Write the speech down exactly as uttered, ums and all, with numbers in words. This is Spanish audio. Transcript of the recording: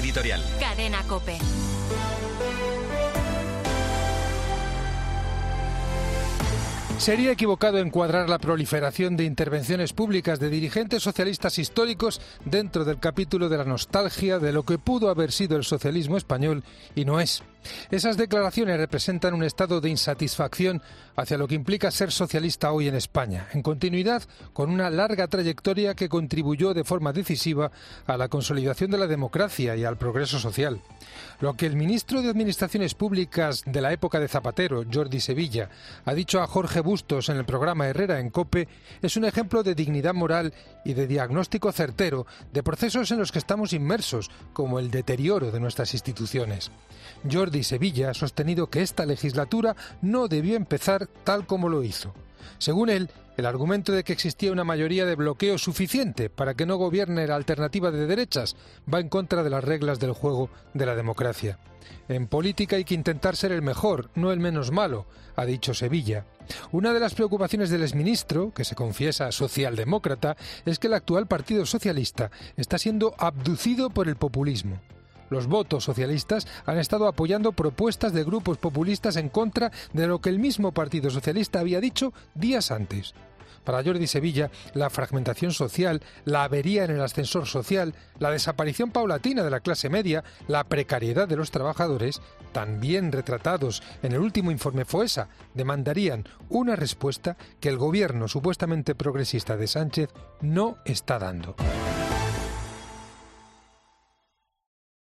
editorial. Cadena COPE. Sería equivocado encuadrar la proliferación de intervenciones públicas de dirigentes socialistas históricos dentro del capítulo de la nostalgia de lo que pudo haber sido el socialismo español y no es. Esas declaraciones representan un estado de insatisfacción hacia lo que implica ser socialista hoy en España, en continuidad con una larga trayectoria que contribuyó de forma decisiva a la consolidación de la democracia y al progreso social. Lo que el ministro de Administraciones Públicas de la época de Zapatero, Jordi Sevilla, ha dicho a Jorge Bustos en el programa Herrera en COPE es un ejemplo de dignidad moral y de diagnóstico certero de procesos en los que estamos inmersos, como el deterioro de nuestras instituciones. Jordi Sevilla ha sostenido que esta legislatura no debió empezar tal como lo hizo. Según él, el argumento de que existía una mayoría de bloqueo suficiente para que no gobierne la alternativa de derechas va en contra de las reglas del juego de la democracia. En política hay que intentar ser el mejor, no el menos malo, ha dicho Sevilla. Una de las preocupaciones del exministro, que se confiesa socialdemócrata, es que el actual Partido Socialista está siendo abducido por el populismo. Los votos socialistas han estado apoyando propuestas de grupos populistas en contra de lo que el mismo Partido Socialista había dicho días antes. Para Jordi Sevilla, la fragmentación social, la avería en el ascensor social, la desaparición paulatina de la clase media, la precariedad de los trabajadores, también retratados en el último informe FOESA, demandarían una respuesta que el gobierno supuestamente progresista de Sánchez no está dando.